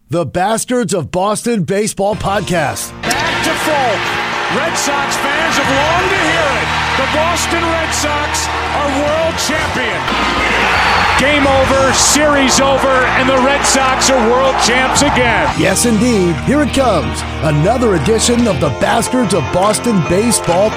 the Bastards of Boston Baseball Podcast. Back to Folk. Red Sox fans have longed to hear it. The Boston Red Sox are world champion. Game over, series over, and the Red Sox are world champs again. Yes, indeed. Here it comes. Another edition of the Bastards of Boston Baseball.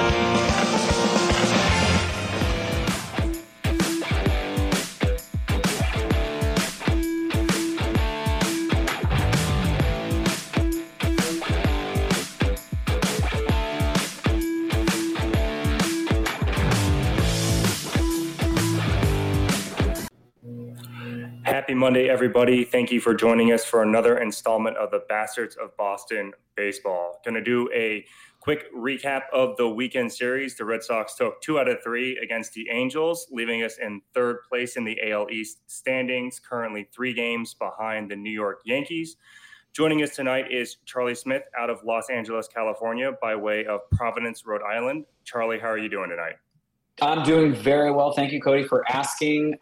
Happy Monday, everybody. Thank you for joining us for another installment of the Bastards of Boston Baseball. Going to do a quick recap of the weekend series. The Red Sox took 2 out of 3 against the Angels, leaving us in third place in the AL East standings, currently 3 games behind the New York Yankees. Joining us tonight is Charlie Smith out of Los Angeles, California, by way of Providence, Rhode Island. Charlie, how are you doing tonight? I'm doing very well. Thank you, Cody, for asking.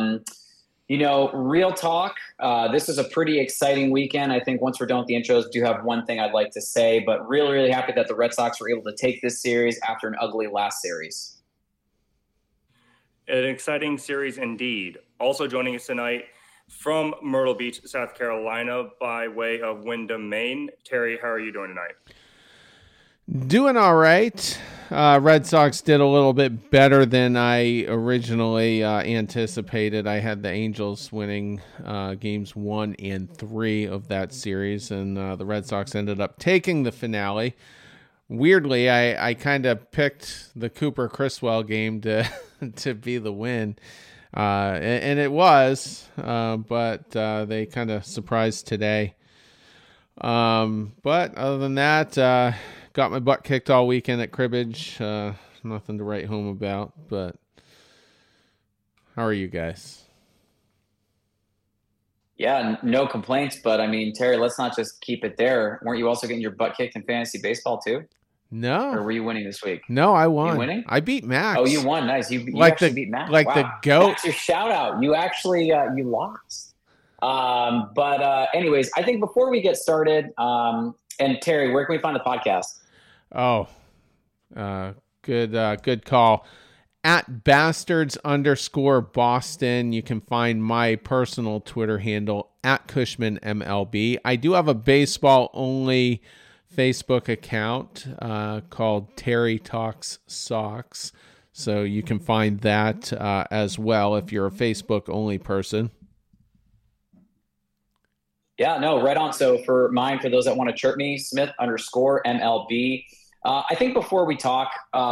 Real talk, this is a pretty exciting weekend. I think once we're done with the intros, I do have one thing I'd like to say, but really, really happy that the Red Sox were able to take this series after an ugly last series. An exciting series indeed. Also joining us tonight from Myrtle Beach, South Carolina, by way of Windham, Maine. Terry, how are you doing tonight? Doing all right. Red Sox did a little bit better than I originally anticipated. I had the Angels winning games 1 and 3 of that series, and the Red Sox ended up taking the finale. Weirdly, I kind of picked the Cooper Criswell game to be the win, and it was, but they kind of surprised today. But other than that, got my butt kicked all weekend at cribbage. Nothing to write home about, but how are you guys? Yeah, no complaints, but I mean, Terry, let's not just keep it there. Weren't you also getting your butt kicked in fantasy baseball too? No. Or were you winning this week? No, I won. You winning? I beat Max. Oh, you won. Nice. You actually beat Max. Like wow. the GOAT. That's your shout out. You actually, you lost. But anyways, I think before we get started, and Terry, where can we find the podcast? Oh, good call. At Bastards_Boston, you can find my personal Twitter handle at CushmanMLB. I do have a baseball-only Facebook account called Terry Talks Sox, so you can find that as well if you're a Facebook-only person. Yeah, no, right on. So for mine, for those that want to chirp me, Smith_MLB. I think before we talk,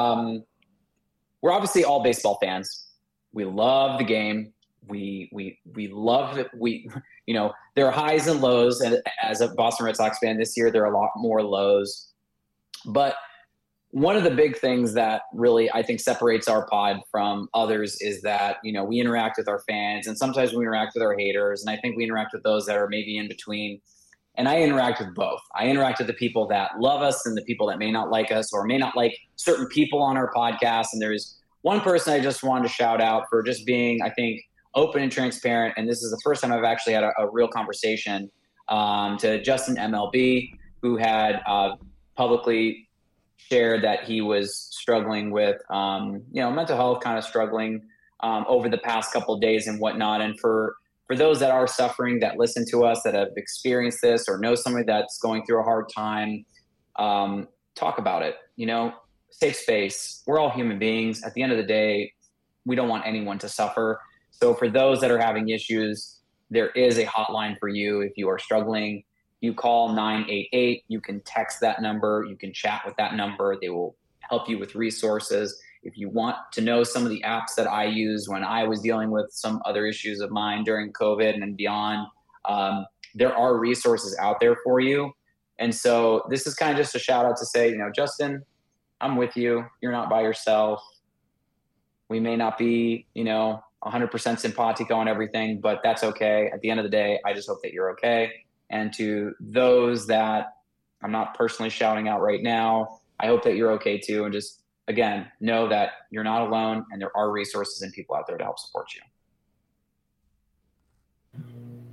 we're obviously all baseball fans. We love the game. We love it. There are highs and lows. And as a Boston Red Sox fan this year, there are a lot more lows. But one of the big things that really, I think, separates our pod from others is that, we interact with our fans, and sometimes we interact with our haters. And I think we interact with those that are maybe in between. And I interact with both. I interact with the people that love us and the people that may not like us or may not like certain people on our podcast. And there's one person I just wanted to shout out for just being, I think, open and transparent. And this is the first time I've actually had a real conversation to Justin MLB, who had publicly shared that he was struggling with, mental health, kind of struggling over the past couple of days and whatnot. And for those that are suffering, that listen to us, that have experienced this or know somebody that's going through a hard time, talk about it. Safe space. We're all human beings. At the end of the day, we don't want anyone to suffer. So for those that are having issues, there is a hotline for you. If you are struggling, you call 988. You can text that number. You can chat with that number. They will help you with resources. If you want to know some of the apps that I use when I was dealing with some other issues of mine during COVID and beyond, there are resources out there for you. And so this is kind of just a shout out to say, Justin, I'm with you. You're not by yourself. We may not be, 100% simpatico on everything, but that's okay. At the end of the day, I just hope that you're okay. And to those that I'm not personally shouting out right now, I hope that you're okay too. And just, again, know that you're not alone and there are resources and people out there to help support you.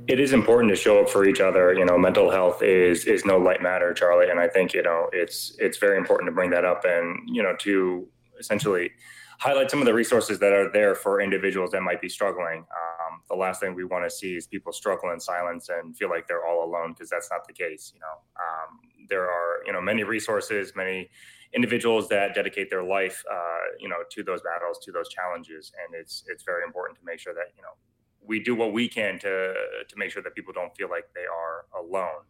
it is important to show up for each other. Mental health is no light matter, Charlie. And I think, it's very important to bring that up and, to essentially highlight some of the resources that are there for individuals that might be struggling. The last thing we want to see is people struggle in silence and feel like they're all alone, because that's not the case. There are, many resources, many individuals that dedicate their life, to those battles, to those challenges. And it's very important to make sure that, we do what we can to make sure that people don't feel like they are alone.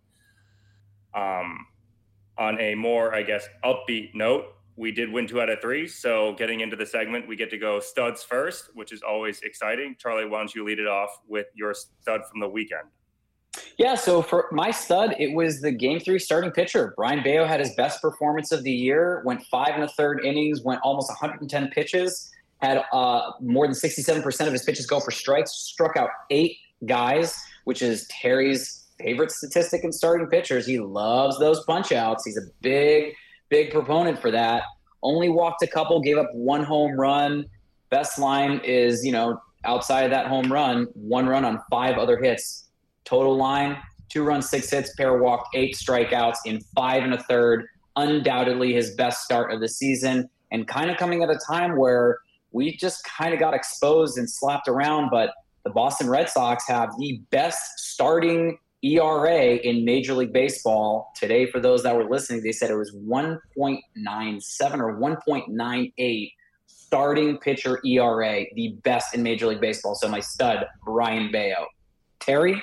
On a more, I guess, upbeat note, we did win 2 out of 3. So getting into the segment, we get to go studs first, which is always exciting. Charlie, why don't you lead it off with your stud from the weekend? Yeah, so for my stud, it was the Game 3 starting pitcher. Brayan Bello had his best performance of the year, went 5 1/3 innings, went almost 110 pitches, had more than 67% of his pitches go for strikes, struck out 8 guys, which is Terry's favorite statistic in starting pitchers. He loves those punch outs. He's a big proponent for that. Only walked a couple, gave up 1 home run. Best line is, outside of that home run, 1 run on 5 other hits. Total line, 2 runs, 6 hits, pair walk, 8 strikeouts in 5 1/3. Undoubtedly his best start of the season, and kind of coming at a time where we just kind of got exposed and slapped around, but the Boston Red Sox have the best starting ERA in Major League Baseball. Today, for those that were listening, they said it was 1.97 or 1.98 starting pitcher ERA, the best in Major League Baseball. So my stud, Brayan Bello. Terry?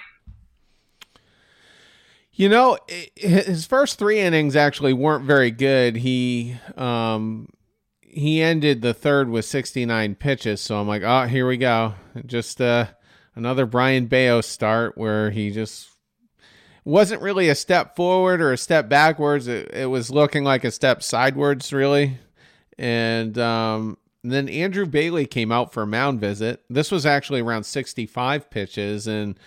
His first 3 innings actually weren't very good. He ended the third with 69 pitches. So I'm like, oh, here we go. Just another Brayan Bello start where he just wasn't really a step forward or a step backwards. It was looking like a step sidewards, really. And then Andrew Bailey came out for a mound visit. This was actually around 65 pitches, and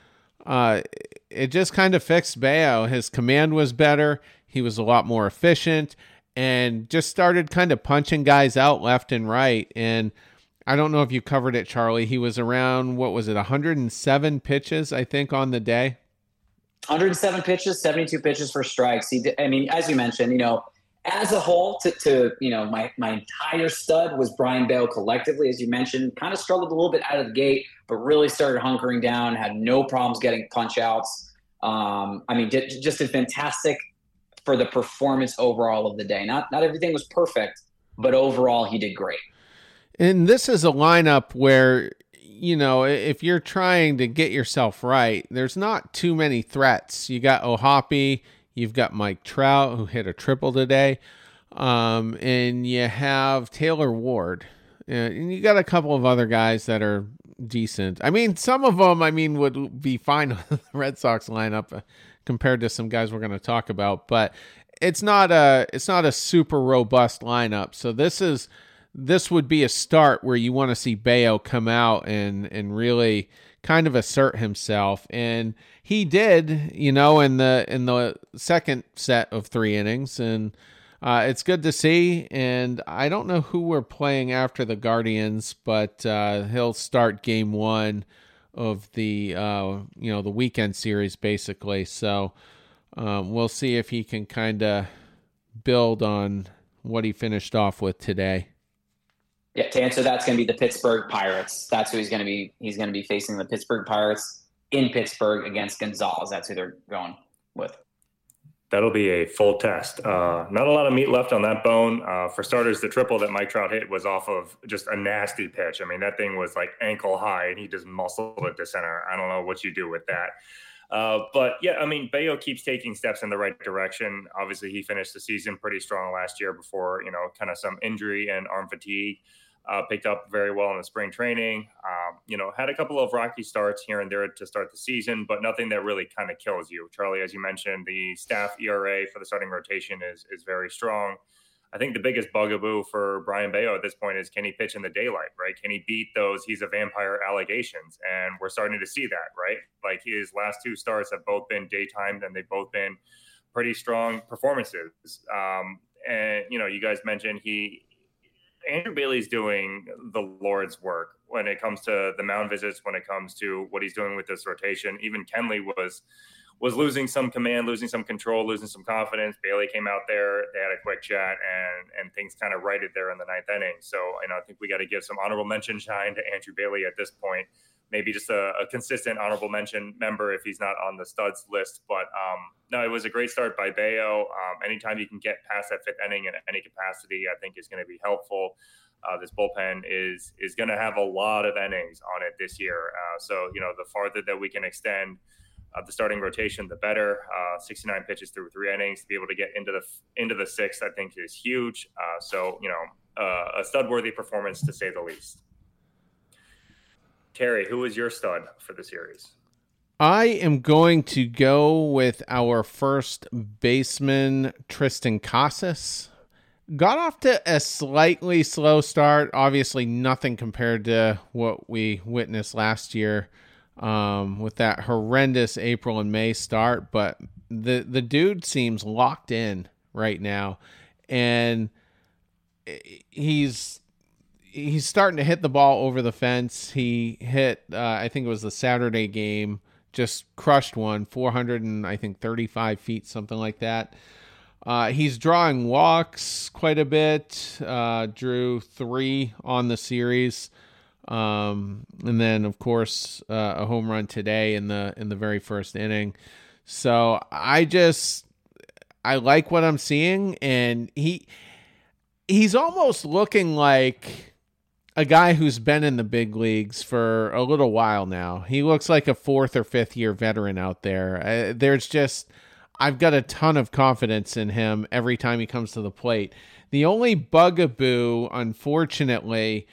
it just kind of fixed Bello. His command was better. He was a lot more efficient and just started kind of punching guys out left and right. And I don't know if you covered it, Charlie. He was around, 107 pitches, I think, on the day. 107 pitches, 72 pitches for strikes. As you mentioned, as a whole, my entire stud was Brayan Bello collectively, as you mentioned. Kind of struggled a little bit out of the gate, but really started hunkering down, had no problems getting punch outs. Just a fantastic for the performance overall of the day. Not everything was perfect, but overall he did great. And this is a lineup where, if you're trying to get yourself right, there's not too many threats. You got O'Hoppe, you've got Mike Trout, who hit a triple today, and you have Taylor Ward. And you got a couple of other guys that are decent. Some of them, would be fine on the Red Sox lineup compared to some guys we're going to talk about, but it's not a super robust lineup. So this would be a start where you want to see Bello come out and really kind of assert himself. And he did, in the second set of 3 innings. And it's good to see. And I don't know who we're playing after the Guardians, but he'll start game 1 of the, the weekend series, basically. So we'll see if he can kind of build on what he finished off with today. Yeah, to answer that's going to be the Pittsburgh Pirates. That's who he's going to be. He's going to be facing the Pittsburgh Pirates in Pittsburgh against Gonzalez. That's who they're going with. That'll be a full test. Not a lot of meat left on that bone. For starters, the triple that Mike Trout hit was off of just a nasty pitch. That thing was like ankle high, and he just muscled it to center. I don't know what you do with that. But yeah, Bello keeps taking steps in the right direction. Obviously, he finished the season pretty strong last year before, kind of some injury and arm fatigue. Picked up very well in the spring training. Had a couple of rocky starts here and there to start the season, but nothing that really kind of kills you. Charlie, as you mentioned, the staff ERA for the starting rotation is very strong. I think the biggest bugaboo for Brayan Bello at this point is, can he pitch in the daylight, right? Can he beat those "he's a vampire" allegations? And we're starting to see that, right? Like, his last 2 starts have both been daytime, and they've both been pretty strong performances. And, you guys mentioned Andrew Bailey's doing the Lord's work when it comes to the mound visits, when it comes to what he's doing with this rotation. Even Kenley was losing some command, losing some control, losing some confidence. Bailey came out there, they had a quick chat, and things kind of righted there in the ninth inning. So, I think we got to give some honorable mention shine to Andrew Bailey at this point. Maybe just a consistent honorable mention member if he's not on the studs list. But no, it was a great start by Bayo. Anytime you can get past that fifth inning in any capacity, I think is going to be helpful. This bullpen is going to have a lot of innings on it this year. So, the farther that we can extend the starting rotation, the better. 69 pitches through 3 innings to be able to get into the sixth, I think is huge. So, a stud-worthy performance to say the least. Terry, who is your stud for the series? I am going to go with our first baseman, Triston Casas. Got off to a slightly slow start. Obviously, nothing compared to what we witnessed last year with that horrendous April and May start. But the dude seems locked in right now. And he's starting to hit the ball over the fence. He hit, I think it was the Saturday game, just crushed one, 435 feet, something like that. He's drawing walks quite a bit, drew 3 on the series. And then, of course, a home run today in the very first inning. So I like what I'm seeing, and he's almost looking like a guy who's been in the big leagues for a little while now. He looks like a 4th or 5th year veteran out there. I've got a ton of confidence in him every time he comes to the plate. The only bugaboo, unfortunately,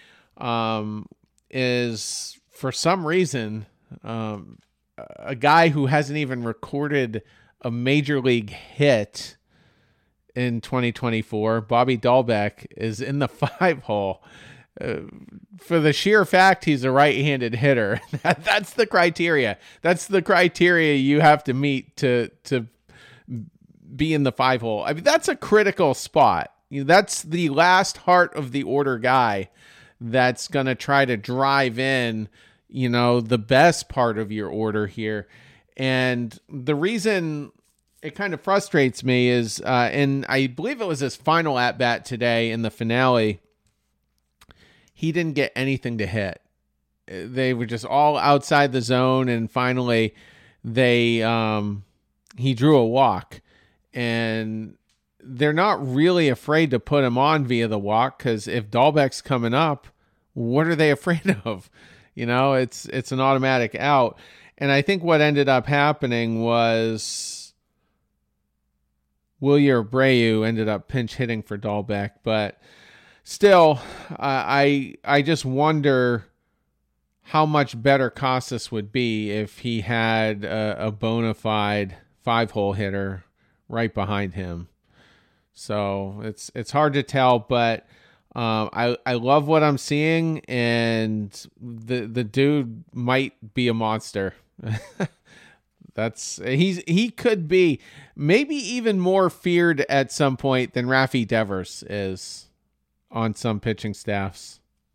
is for some reason, a guy who hasn't even recorded a major league hit in 2024, Bobby Dahlbeck, is in the 5-hole. For the sheer fact he's a right-handed hitter. That's the criteria. That's the criteria you have to meet to be in the 5-hole. I mean, that's a critical spot. That's the last heart of the order guy that's going to try to drive in, the best part of your order here. And the reason it kind of frustrates me is, and I believe it was his final at-bat today in the finale, he didn't get anything to hit. They were just all outside the zone, and finally he drew a walk. And they're not really afraid to put him on via the walk, because if Dahlbeck's coming up, what are they afraid of? It's an automatic out. And I think what ended up happening was Wilyer Abreu ended up pinch hitting for Dahlbeck, but still, I just wonder how much better Casas would be if he had a bona fide 5-hole hitter right behind him. So it's hard to tell, but I love what I'm seeing, and the dude might be a monster. He could be maybe even more feared at some point than Rafi Devers is on some pitching staffs.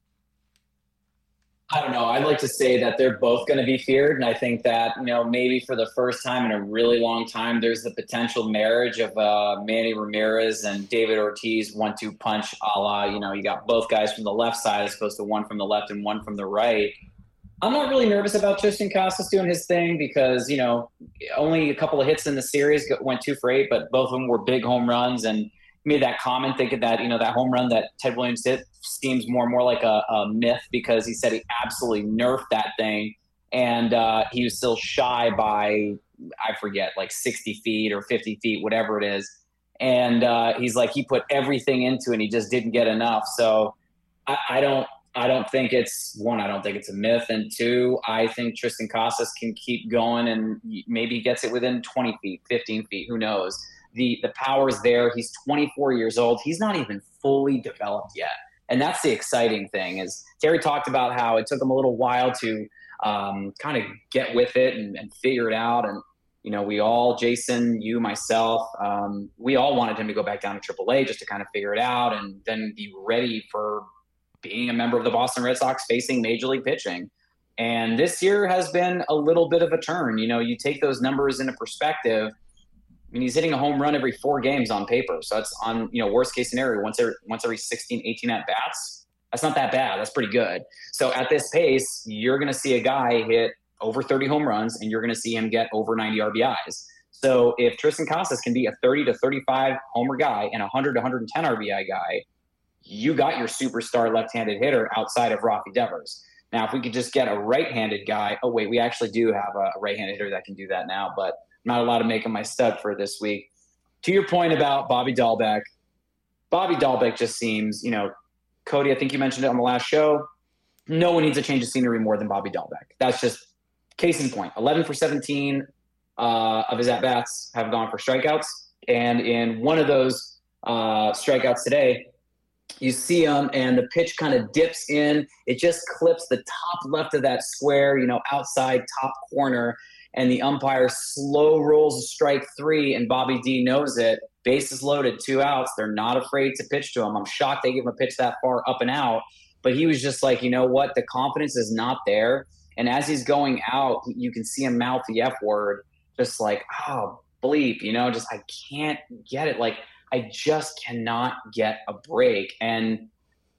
I don't know. I'd like to say that they're both going to be feared. And I think that, maybe for the first time in a really long time, there's the potential marriage of Manny Ramirez and David Ortiz 1-2 punch a la, you got both guys from the left side as opposed to one from the left and one from the right. I'm not really nervous about Triston Casas doing his thing because, only a couple of hits in the series, went 2 for 8, but both of them were big home runs. And made that comment thinking that, that home run that Ted Williams hit seems more and more like a myth, because he said he absolutely nerfed that thing. And he was still shy by, I forget, like 60 feet or 50 feet, whatever it is. And he's like, he put everything into it and he just didn't get enough. So I don't think it's, one, I don't think it's a myth. And 2, I think Triston Casas can keep going and maybe gets it within 20 feet, 15 feet, who knows. The power's there. He's 24 years old. He's not even fully developed yet. And that's the exciting thing. Is Terry talked about how it took him a little while to kind of get with it and figure it out. And, we all, Jason, you, myself, we all wanted him to go back down to AAA just to kind of figure it out and then be ready for being a member of the Boston Red Sox facing Major League pitching. And this year has been a little bit of a turn. You take those numbers into perspective. I mean, he's hitting a home run every 4 games on paper. So that's on, worst case scenario, once every 16, 18 at-bats. That's not that bad. That's pretty good. So at this pace, you're going to see a guy hit over 30 home runs, and you're going to see him get over 90 RBIs. So if Triston Casas can be a 30 to 35 homer guy and a 100 to 110 RBI guy, you got your superstar left-handed hitter outside of Rafi Devers. Now, if we could just get a right-handed guy, oh, wait, we actually do have a right-handed hitter that can do that now, but I'm not allowed to make him my stud for this week. To your point about Bobby Dahlbeck just seems, Cody, I think you mentioned it on the last show, no one needs a change of scenery more than Bobby Dahlbeck. That's just case in point. 11 for 17 of his at-bats have gone for strikeouts, and in one of those strikeouts today, you see him and the pitch kind of dips in. It just clips the top left of that square, outside top corner, and the umpire slow rolls a strike 3, and Bobby D knows it. Bases loaded, 2 outs. They're not afraid to pitch to him. I'm shocked they give him a pitch that far up and out, but he was just like, you know what? The confidence is not there. And as he's going out, you can see him mouth the F word, just like, oh, bleep, just I can't get it. Like, I just cannot get a break. And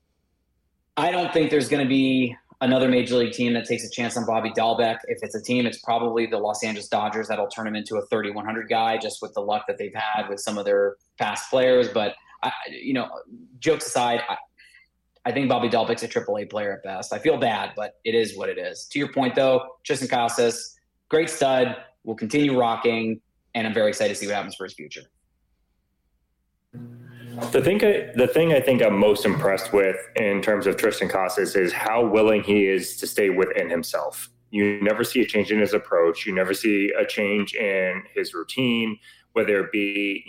I don't think there's going to be another Major League team that takes a chance on Bobby Dahlbeck. If it's a team, it's probably the Los Angeles Dodgers that'll turn him into a 3,100 guy just with the luck that they've had with some of their past players. But, jokes aside, I think Bobby Dahlbeck's a AAA player at best. I feel bad, but it is what it is. To your point, though, Triston Casas, great stud, will continue rocking, and I'm very excited to see what happens for his future. The thing I think I'm most impressed with in terms of Triston Casas is how willing he is to stay within himself. You never see a change in his approach. You never see a change in his routine, whether it be,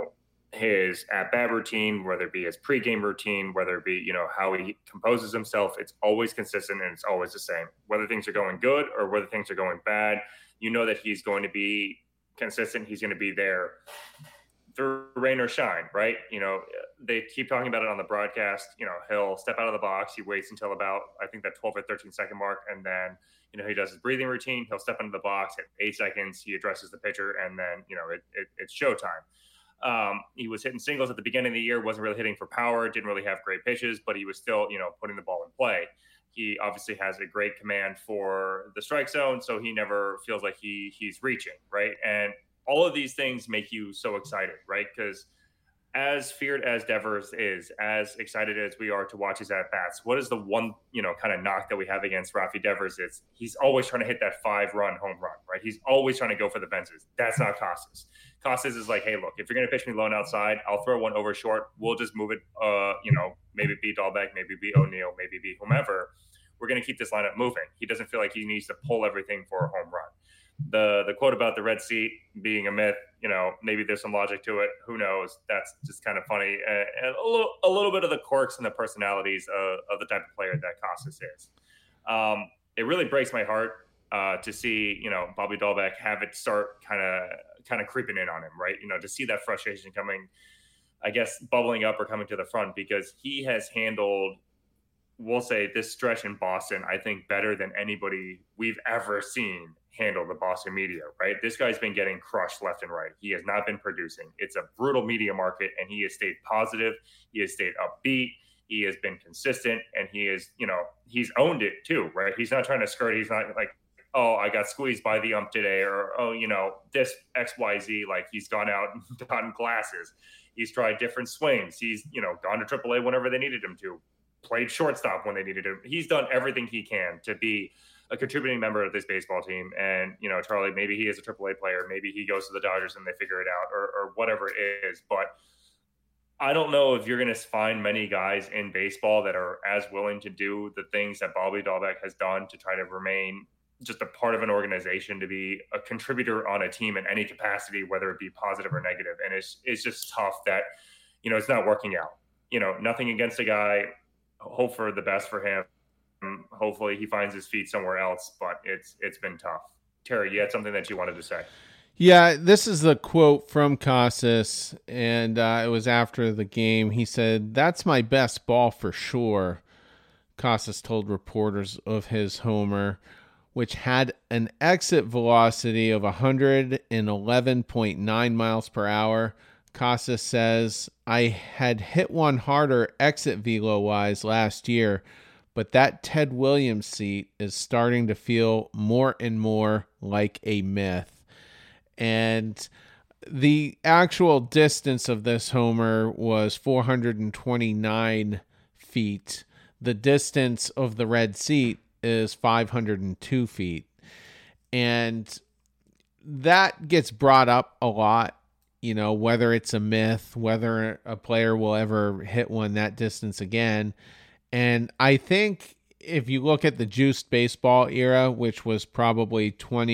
his at-bat routine, whether it be his pregame routine, whether it be, how he composes himself. It's always consistent and it's always the same. Whether things are going good or whether things are going bad, that he's going to be consistent. He's going to be there through rain or shine, right? They keep talking about it on the broadcast. He'll step out of the box. He waits until about, I think, that 12 or 13 second mark. And then, he does his breathing routine. He'll step into the box at 8 seconds. He addresses the pitcher, and then, it's showtime. He was hitting singles at the beginning of the year, wasn't really hitting for power, didn't really have great pitches, but he was still, putting the ball in play. He obviously has a great command for the strike zone, so he never feels like he's reaching, right? And all of these things make you so excited, right? Because as feared as Devers is, as excited as we are to watch his at-bats, what is the one, kind of knock that we have against Rafi Devers is he's always trying to hit that 5-run home run, right? He's always trying to go for the fences. That's not Casas. Casas is like, hey, look, if you're going to pitch me low and outside, I'll throw one over short. We'll just move it, maybe be Dahlbeck, maybe be O'Neill, maybe be whomever. We're going to keep this lineup moving. He doesn't feel like he needs to pull everything for a home run. The quote about the red seat being a myth, maybe there's some logic to it. Who knows? That's just kind of funny. And a little bit of the quirks and the personalities of the type of player that Casas is. It really breaks my heart to see, Bobby Dahlbeck have it start kind of creeping in on him, right? To see that frustration coming, I guess, bubbling up or coming to the front, because he has handled, we'll say, this stretch in Boston, I think, better than anybody we've ever seen handle the Boston media, right? This guy's been getting crushed left and right. He has not been producing. It's a brutal media market, and he has stayed positive. He has stayed upbeat. He has been consistent, and he is, he's owned it too, right? He's not trying to skirt. He's not like, oh, I got squeezed by the ump today, or, oh, this XYZ, like he's gone out and gotten glasses. He's tried different swings. He's, gone to AAA whenever they needed him to, played shortstop when they needed him. He's done everything he can to be a contributing member of this baseball team. And, Charlie, maybe he is a AAA player. Maybe he goes to the Dodgers and they figure it out, or whatever it is. But I don't know if you're going to find many guys in baseball that are as willing to do the things that Bobby Dahlbeck has done to try to remain just a part of an organization, to be a contributor on a team in any capacity, whether it be positive or negative. And it's just tough that, it's not working out. Nothing against a guy. Hope for the best for him. Hopefully he finds his feet somewhere else, but it's been tough. Terry, you had something that you wanted to say. Yeah, this is the quote from Casas, and it was after the game. He said, "That's my best ball for sure," Casas told reporters of his homer, which had an exit velocity of 111.9 miles per hour. Casas says, "I had hit one harder exit velo-wise last year, but that Ted Williams seat is starting to feel more and more like a myth." And the actual distance of this homer was 429 feet. The distance of the red seat is 502 feet. And that gets brought up a lot, whether it's a myth, whether a player will ever hit one that distance again. And I think if you look at the juiced baseball era, which was probably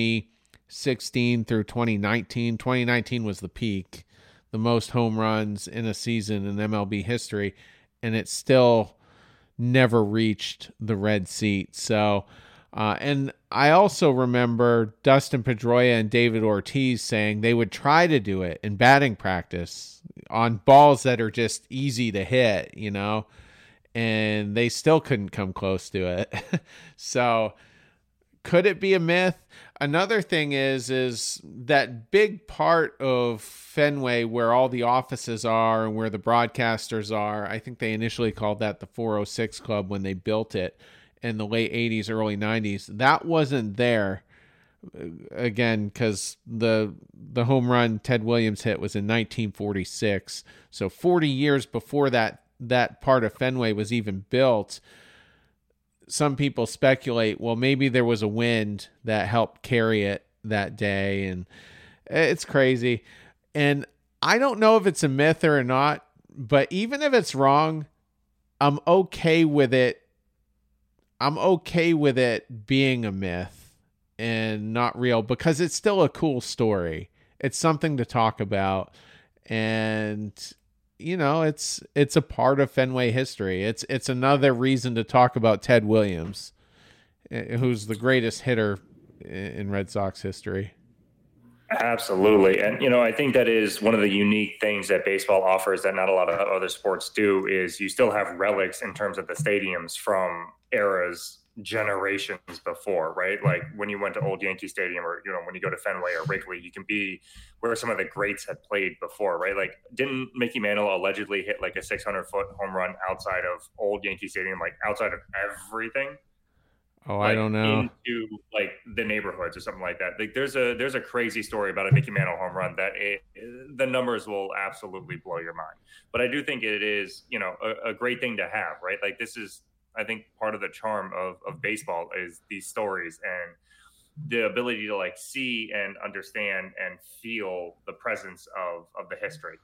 2016 through 2019. 2019 was the peak, the most home runs in a season in MLB history, and it still never reached the red seat. So, and I also remember Dustin Pedroia and David Ortiz saying they would try to do it in batting practice on balls that are just easy to hit, and they still couldn't come close to it. So, could it be a myth? Another thing is that big part of Fenway where all the offices are and where the broadcasters are. I think they initially called that the 406 Club when they built it in the late 80s, early 90s. That wasn't there, again, because the home run Ted Williams hit was in 1946. So 40 years before that part of Fenway was even built. Some people speculate, well, maybe there was a wind that helped carry it that day, and it's crazy. And I don't know if it's a myth or not, but even if it's wrong, I'm okay with it. I'm okay with it being a myth and not real because it's still a cool story. It's something to talk about, and it's a part of Fenway history. It's another reason to talk about Ted Williams, who's the greatest hitter in Red Sox history. Absolutely. And, I think that is one of the unique things that baseball offers that not a lot of other sports do is you still have relics in terms of the stadiums from eras generations before, right? Like when you went to Old Yankee Stadium or, when you go to Fenway or Wrigley, you can be where some of the greats had played before, right? Like didn't Mickey Mantle allegedly hit like a 600-foot home run outside of Old Yankee Stadium, like outside of everything? Oh, I don't know. Into like the neighborhoods or something like that. Like there's a crazy story about a Mickey Mantle home run that the numbers will absolutely blow your mind. But I do think it is, a great thing to have, right? Like this is, I think, part of the charm of baseball is these stories and the ability to like see and understand and feel the presence of the history.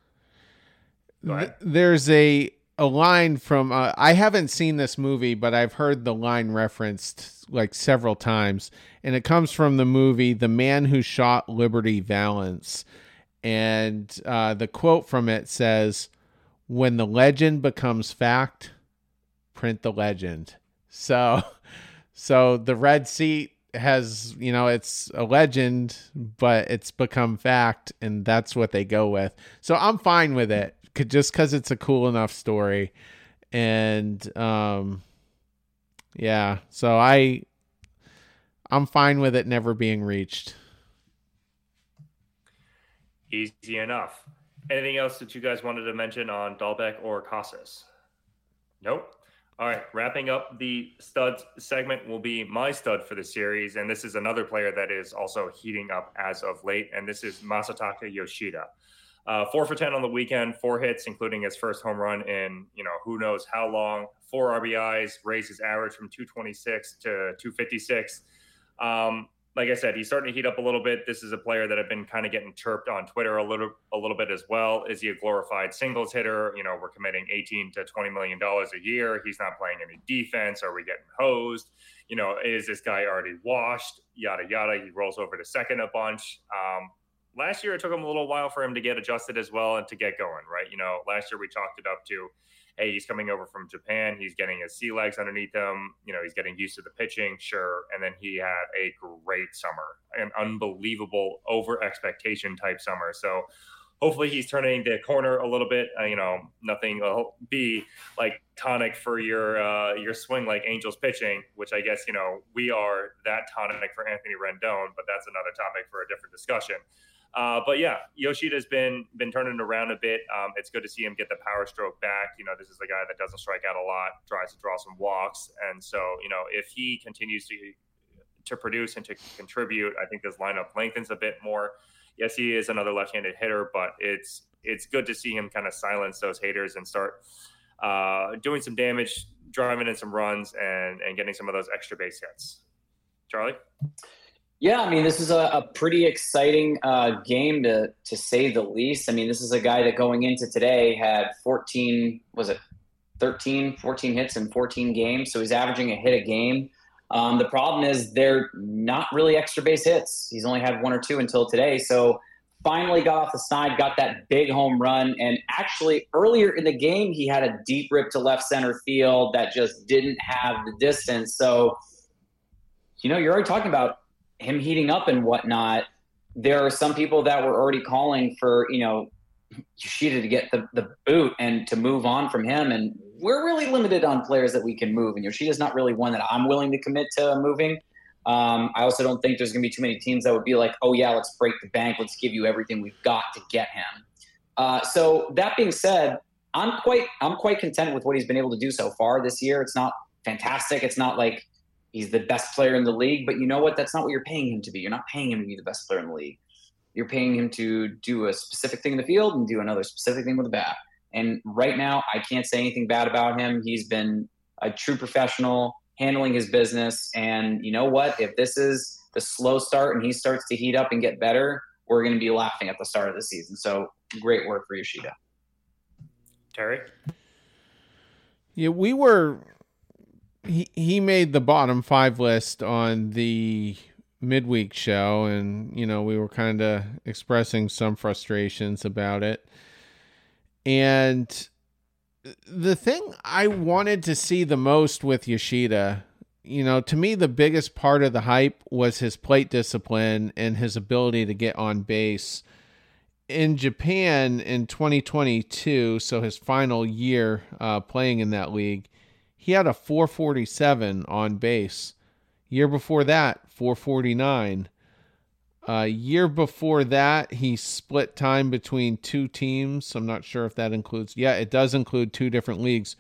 Go ahead. There's a line from I haven't seen this movie, but I've heard the line referenced like several times, and it comes from the movie The Man Who Shot Liberty Valance, and the quote from it says, "When the legend becomes fact, print the legend." So the red seat has, it's a legend, but it's become fact, and that's what they go with. So I'm fine with it. Just because it's a cool enough story. And yeah, so I'm fine with it never being reached. Easy enough. Anything else that you guys wanted to mention on Dalbec or Casas? Nope. All right, wrapping up the studs segment will be my stud for the series, and this is another player that is also heating up as of late, and this is Masataka Yoshida. 4 for 10 on the weekend, 4 hits, including his first home run in, who knows how long, 4 RBIs, raised his average from 226 to 256. Like I said, he's starting to heat up a little bit. This is a player that I've been kind of getting chirped on Twitter a little bit as well. Is he a glorified singles hitter? We're committing $18 to $20 million a year. He's not playing any defense. Are we getting hosed? Is this guy already washed? Yada, yada. He rolls over to second a bunch. Last year, it took him a little while for him to get adjusted as well and to get going, right? Last year we chalked it up to hey, he's coming over from Japan. He's getting his sea legs underneath him. He's getting used to the pitching, sure. And then he had a great summer, an unbelievable over expectation type summer. So hopefully he's turning the corner a little bit. Nothing will be like tonic for your swing like Angels pitching, which I guess, we are that tonic for Anthony Rendon, but that's another topic for a different discussion. But yeah, Yoshida's been turning around a bit. It's good to see him get the power stroke back. This is a guy that doesn't strike out a lot, tries to draw some walks. And so, if he continues to produce and to contribute, I think this lineup lengthens a bit more. Yes, he is another left-handed hitter, but it's good to see him kind of silence those haters and start doing some damage, driving in some runs, and getting some of those extra base hits. Charlie? Yeah, I mean, this is a pretty exciting game to say the least. I mean, this is a guy that going into today had 14 hits in 14 games. So he's averaging a hit a game. The problem is they're not really extra base hits. He's only had 1 or 2 until today. So finally got off the side, got that big home run. And actually earlier in the game, he had a deep rip to left center field that just didn't have the distance. So, you're already talking about him heating up and whatnot. There are some people that were already calling for, Yoshida to get the boot and to move on from him. And we're really limited on players that we can move. And Yoshida's not really one that I'm willing to commit to moving. I also don't think there's going to be too many teams that would be like, oh yeah, let's break the bank. Let's give you everything we've got to get him. So that being said, I'm quite content with what he's been able to do so far this year. It's not fantastic. It's not like he's the best player in the league, but you know what? That's not what you're paying him to be. You're not paying him to be the best player in the league. You're paying him to do a specific thing in the field and do another specific thing with the bat. And right now, I can't say anything bad about him. He's been a true professional, handling his business. And you know what? If this is the slow start and he starts to heat up and get better, we're going to be laughing at the start of the season. So great work for Yoshida. Terry? Yeah, he made the bottom 5 list on the midweek show, and we were kind of expressing some frustrations about it. And the thing I wanted to see the most with Yoshida, to me, the biggest part of the hype was his plate discipline and his ability to get on base. In Japan in 2022, so his final year playing in that league, he had a 447 on base. Year before that, 449. Year before that, he split time between 2 teams. I'm not sure if that includes. Yeah, it does include 2 different leagues.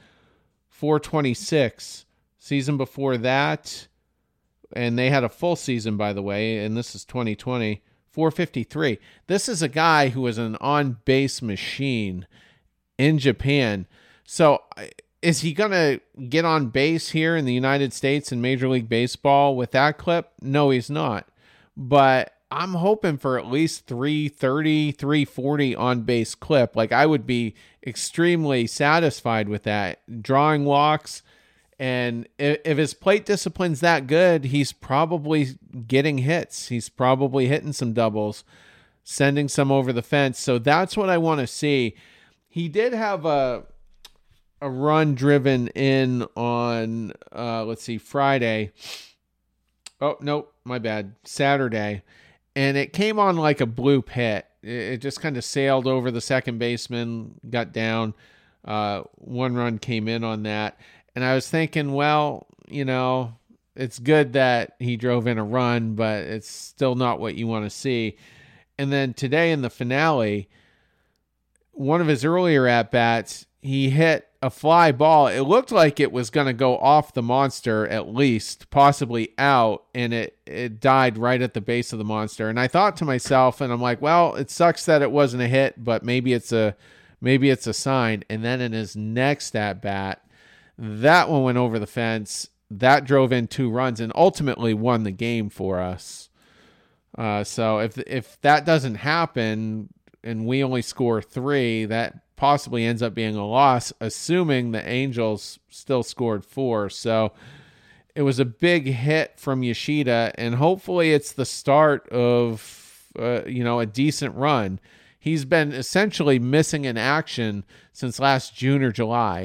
426. Season before that, and they had a full season, by the way, and this is 2020, 453. This is a guy who is an on-base machine in Japan. So is he going to get on base here in the United States in Major League Baseball with that clip? No, he's not. But I'm hoping for at least 330, 340 on base clip. Like, I would be extremely satisfied with that. Drawing walks, and if his plate discipline's that good, he's probably getting hits. He's probably hitting some doubles, sending some over the fence. So that's what I want to see. He did have a run driven in on, Friday. Oh, no, my bad. Saturday. And it came on like a bloop hit. It just kind of sailed over the second baseman, got down. 1 run came in on that. And I was thinking, well, it's good that he drove in a run, but it's still not what you want to see. And then today in the finale, one of his earlier at-bats, he hit a fly ball. It looked like it was going to go off the monster at least, possibly out, and it died right at the base of the monster. And I thought to myself, and I'm like, well, it sucks that it wasn't a hit, but maybe it's a sign. And then in his next at-bat, that one went over the fence. That drove in 2 runs and ultimately won the game for us. So if that doesn't happen and we only score 3, that possibly ends up being a loss, assuming the Angels still scored 4. So it was a big hit from Yoshida, and hopefully it's the start of a decent run. He's been essentially missing in action since last June or July.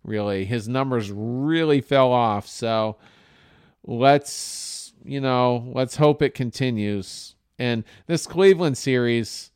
really. His numbers really fell off. So let's hope it continues. And this Cleveland series,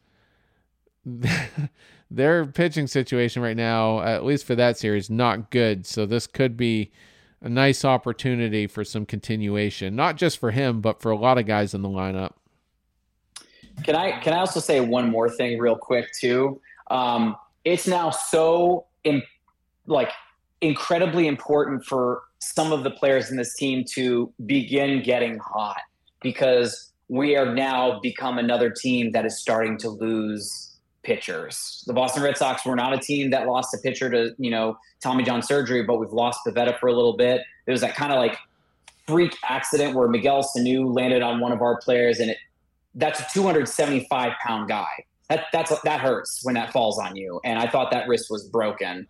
their pitching situation right now, at least for that series, not good. So this could be a nice opportunity for some continuation, not just for him, but for a lot of guys in the lineup. Can I also say one more thing real quick too? It's now so incredibly important for some of the players in this team to begin getting hot, because we are now become another team that is starting to lose pitchers. The Boston Red Sox were not a team that lost a pitcher to, Tommy John surgery, but we've lost Pivetta for a little bit. There was that kind of freak accident where Miguel Sanu landed on one of our players, and that's a 275-pound guy. That hurts when that falls on you. And I thought that wrist was broken.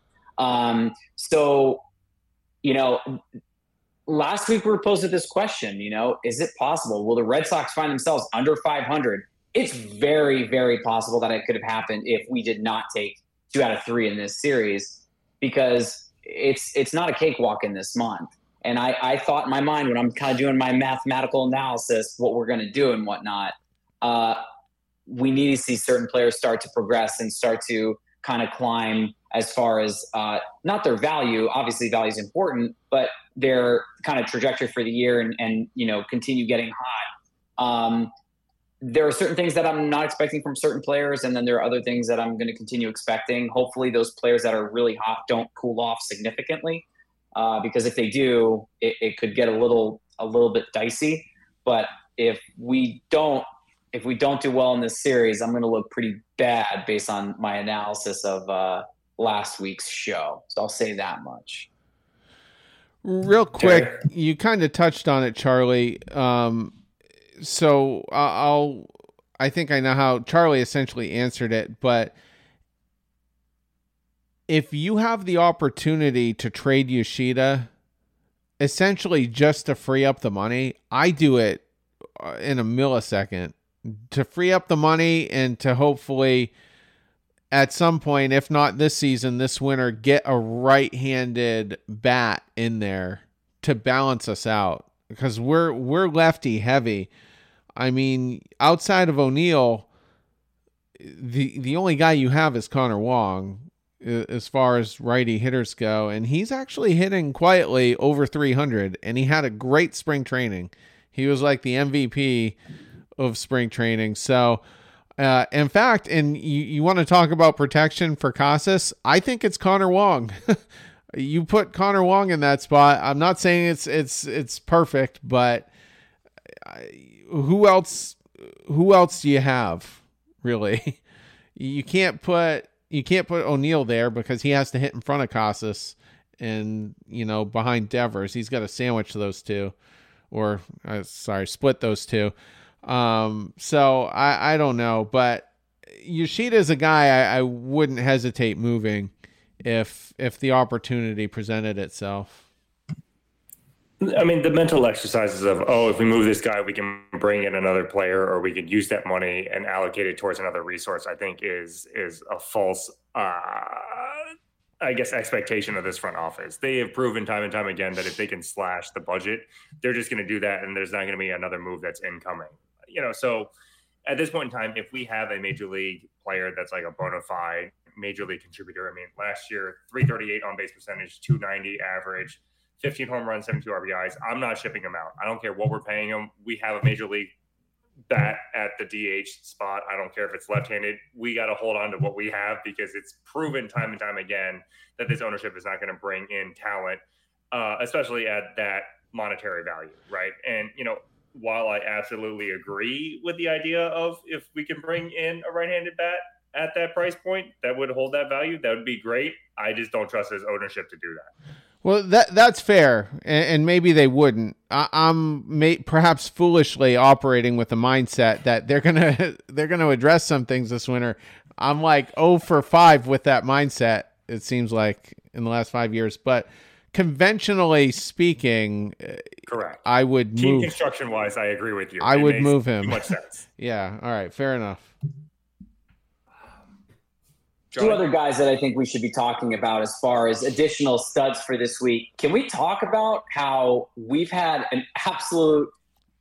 Last week we were posed with this question, is it possible? Will the Red Sox find themselves under 500? It's very, very possible that it could have happened if we did not take 2 out of 3 in this series, because it's not a cakewalk in this month. And I thought in my mind, when I'm kind of doing my mathematical analysis, what we're going to do and whatnot, we need to see certain players start to progress and start to kind of climb as far as not their value. Obviously, value is important, but their kind of trajectory for the year and continue getting hot. There are certain things that I'm not expecting from certain players, and then there are other things that I'm going to continue expecting. Hopefully, those players that are really hot don't cool off significantly, because if they do, it could get a little bit dicey. But if we don't do well in this series, I'm going to look pretty bad based on my analysis of last week's show. So I'll say that much. Real quick, you kind of touched on it, Charlie. So I think I know how Charlie essentially answered it, but if you have the opportunity to trade Yoshida, essentially just to free up the money, I do it in a millisecond to free up the money and to hopefully at some point, if not this season, this winter, get a right-handed bat in there to balance us out, because we're lefty heavy. I mean, outside of O'Neill, the only guy you have is Connor Wong as far as righty hitters go, and he's actually hitting quietly over 300, and he had a great spring training. He was like the MVP of spring training. So, in fact, and you want to talk about protection for Casas, I think it's Connor Wong. You put Connor Wong in that spot. I'm not saying it's perfect, but who else do you have, really? You can't put O'Neill there because he has to hit in front of Casas and, behind Devers. He's got to sandwich those two, or split those two. So I don't know, but Yoshida is a guy I wouldn't hesitate moving if the opportunity presented itself. I mean, the mental exercises of, if we move this guy, we can bring in another player, or we could use that money and allocate it towards another resource, I think is a false, expectation of this front office. They have proven time and time again that if they can slash the budget, they're just going to do that, and there's not going to be another move that's incoming. So at this point in time, if we have a major league player that's like a bona fide major league contributor, I mean, last year, 338 on base percentage, 290 average, 15 home runs, 72 RBIs. I'm not shipping him out. I don't care what we're paying him. We have a major league bat at the DH spot. I don't care if it's left-handed. We got to hold on to what we have, because it's proven time and time again that this ownership is not going to bring in talent, especially at that monetary value, right? And, while I absolutely agree with the idea of if we can bring in a right-handed bat at that price point that would hold that value, that would be great. I just don't trust his ownership to do that. Well, that's fair, and maybe they wouldn't. I'm perhaps foolishly operating with the mindset that they're gonna address some things this winter. I'm like 0 for 5 with that mindset. It seems like in the last 5 years, but conventionally speaking, correct. I would team move. Construction wise, I agree with you. I would move him. Too much sense. Yeah. All right. Fair enough. Two other guys that I think we should be talking about as far as additional studs for this week. Can we talk about how we've had an absolute,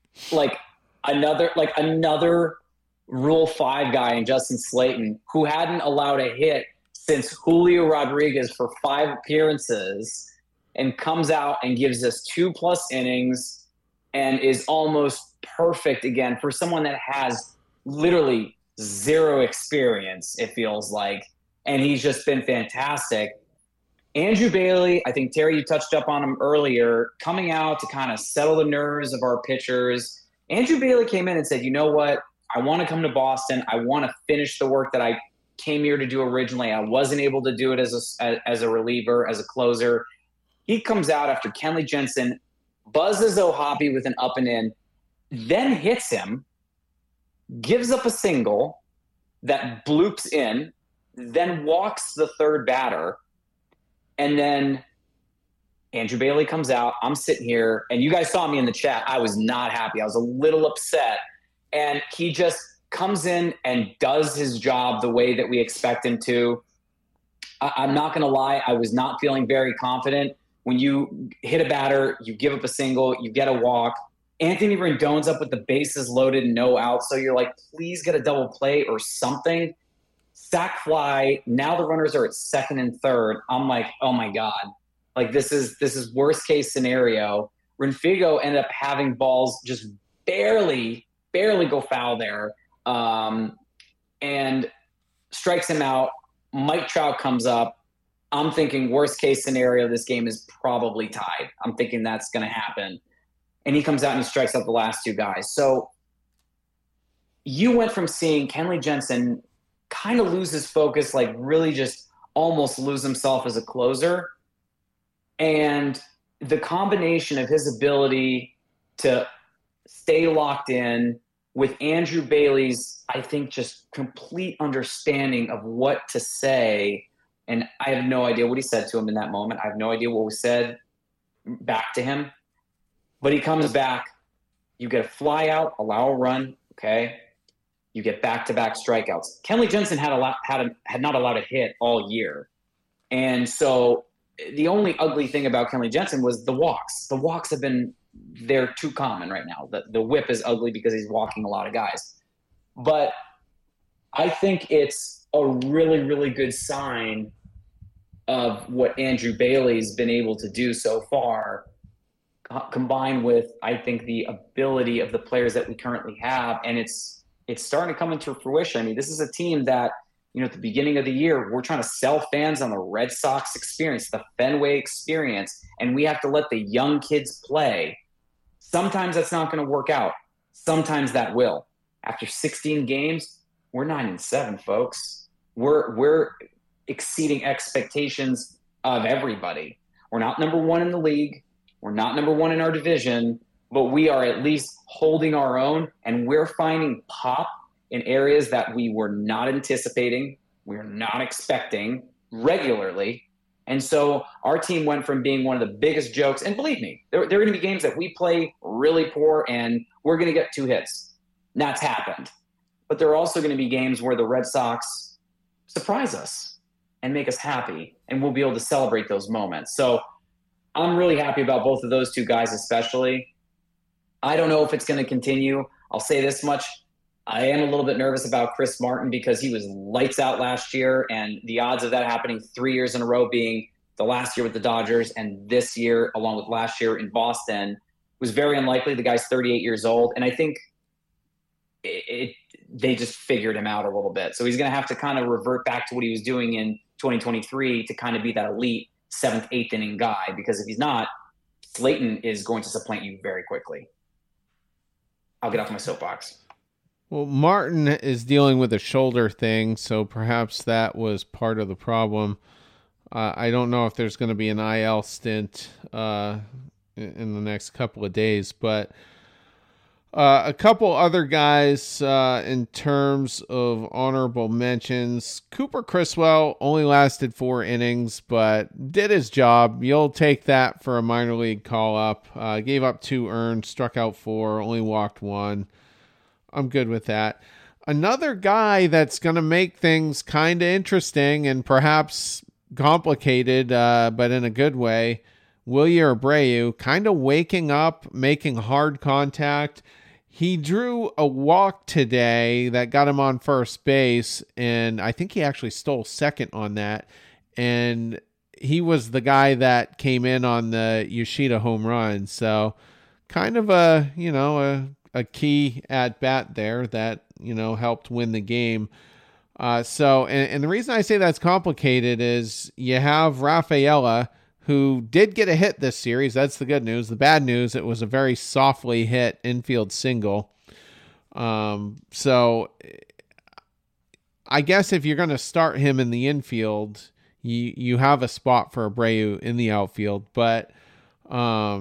another Rule 5 guy in Justin Slayton, who hadn't allowed a hit since Julio Rodriguez for 5 appearances, and comes out and gives us 2+ innings and is almost perfect again for someone that has literally zero experience, it feels like. And he's just been fantastic. Andrew Bailey, I think, Terry, you touched up on him earlier, coming out to kind of settle the nerves of our pitchers. Andrew Bailey came in and said, you know what? I want to come to Boston. I want to finish the work that I came here to do originally. I wasn't able to do it as a reliever, as a closer. He comes out after Kenley Jensen buzzes O'Hoppe with an up and in, then hits him, gives up a single that bloops in, then walks the third batter, and then Andrew Bailey comes out. I'm sitting here, and you guys saw me in the chat. I was not happy. I was a little upset. And he just comes in and does his job the way that we expect him to. I'm not going to lie. I was not feeling very confident. When you hit a batter, you give up a single, you get a walk. Anthony Rendon's up with the bases loaded and no out. So you're like, please get a double play or something. Sack fly. Now the runners are at second and third. I'm like, oh my God. Like this is worst case scenario. Renfigo ended up having balls just barely go foul there. And strikes him out. Mike Trout comes up. I'm thinking worst case scenario, this game is probably tied. I'm thinking that's going to happen. And he comes out and he strikes out the last 2 guys. So you went from seeing Kenley Jensen kind of lose his focus, like really just almost lose himself as a closer. And the combination of his ability to stay locked in with Andrew Bailey's, I think, just complete understanding of what to say. And I have no idea what he said to him in that moment. I have no idea what was said back to him. But he comes back. You get a fly out, allow a run, okay? You get back-to-back strikeouts. Kenley Jensen had not allowed a hit all year. And so the only ugly thing about Kenley Jensen was the walks. The walks have been – they're too common right now. The whip is ugly because he's walking a lot of guys. But I think it's a really, really good sign of what Andrew Bailey's been able to do so far, combined with, I think, the ability of the players that we currently have. And it's starting to come into fruition. I mean, this is a team that, you know, at the beginning of the year, we're trying to sell fans on the Red Sox experience, the Fenway experience, and we have to let the young kids play. Sometimes that's not going to work out. Sometimes that will. After 16 games, we're 9-7, folks. We're exceeding expectations of everybody. We're not number 1 in the league. We're not number 1 in our division, but we are at least holding our own, and we're finding pop in areas that we were not anticipating, we're not expecting regularly. And so our team went from being one of the biggest jokes, and believe me, there are going to be games that we play really poor and we're going to get 2 hits. And that's happened. But there are also going to be games where the Red Sox surprise us and make us happy, and we'll be able to celebrate those moments. So I'm really happy about both of those 2 guys especially. I don't know if it's going to continue. I'll say this much. I am a little bit nervous about Chris Martin because he was lights out last year, and the odds of that happening 3 years in a row, being the last year with the Dodgers and this year along with last year in Boston, was very unlikely. The guy's 38 years old, and I think they just figured him out a little bit. So he's going to have to kind of revert back to what he was doing in 2023 to kind of be that elite 7th, 8th inning guy, because if he's not, Slayton is going to supplant you very quickly. I'll get off my soapbox. Well, Martin is dealing with a shoulder thing, so perhaps that was part of the problem. I don't know if there's going to be an IL stint in the next couple of days, but a couple other guys in terms of honorable mentions. Cooper Criswell only lasted 4 innings, but did his job. You'll take that for a minor league call-up. Gave up 2 earned, struck out 4, only walked 1. I'm good with that. another guy that's going to make things kind of interesting and perhaps complicated, but in a good way, Wilyer Abreu, kind of waking up, making hard contact. He drew a walk today that got him on first base, and I think he actually stole second on that. And he was the guy that came in on the Yoshida home run. So kind of a key at bat there that, helped win the game. And the reason I say that's complicated is you have Rafaela, who did get a hit this series. That's the good news. The bad news, it was a very softly hit infield single. So I guess if you're going to start him in the infield, you have a spot for Abreu in the outfield, but I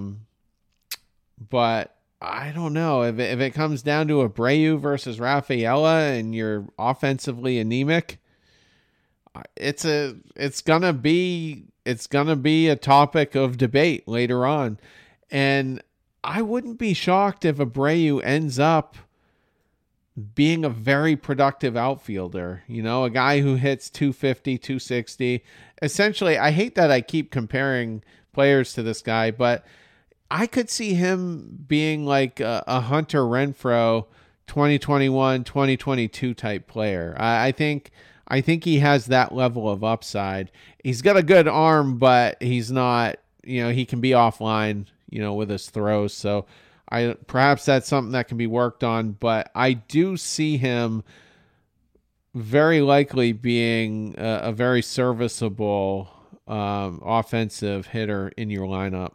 don't know if it comes down to Abreu versus Rafaela and you're offensively anemic. It's gonna be a topic of debate later on, and I wouldn't be shocked if Abreu ends up being a very productive outfielder, a guy who hits 250, 260. Essentially, I hate that I keep comparing players to this guy, but I could see him being like a Hunter Renfroe 2021, 2022 type player. I think he has that level of upside. He's got a good arm, but he's not, he can be offline, with his throws. So perhaps that's something that can be worked on, but I do see him very likely being a very serviceable offensive hitter in your lineup.